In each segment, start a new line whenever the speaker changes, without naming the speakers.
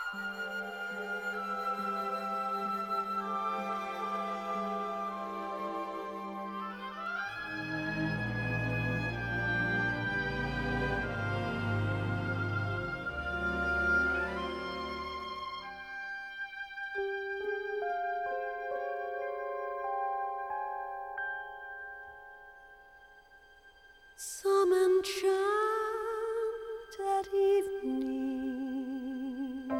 Some enchanted evening,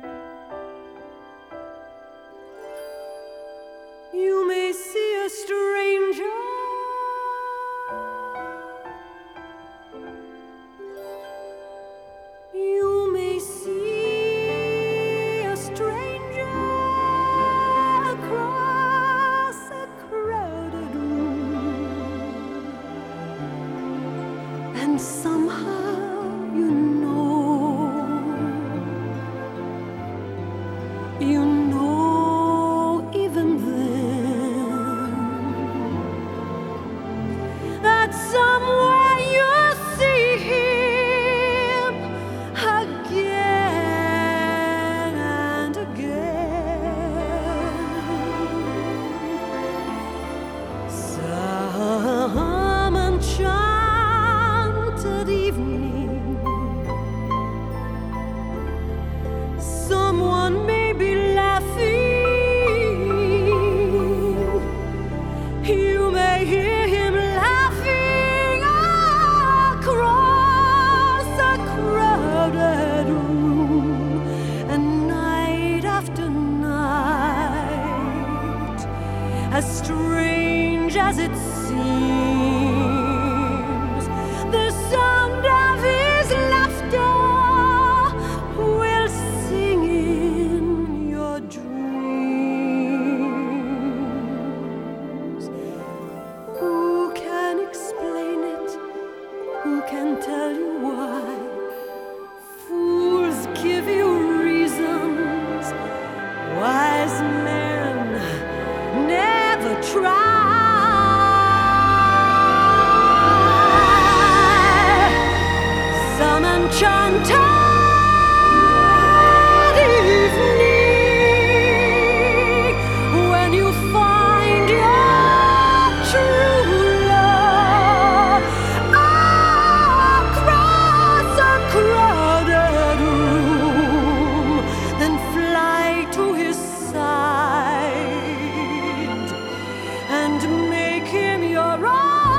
you may see a stranger, you may see a stranger across a crowded room, and somehow you know even then that somewhere you see him again and again. Some enchanted evening, someone may be laughing. You may hear him laughing across a crowded room, and night after night, as strange as it seems, the sound of his laughter will sing in your dreams. Who can explain it? Who can tell you why? Fools give you reasons, wise men never try. Some enchanted evening, when you find your true love across a crowded room, then fly to his side and make him your own.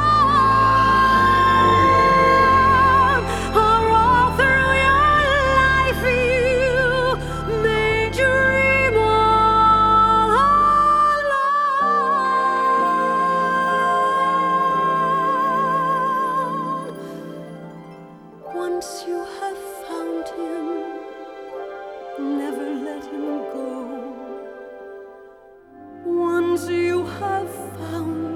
Or all through your life you may dream all alone. Once you have found him, never let him go. Once you have found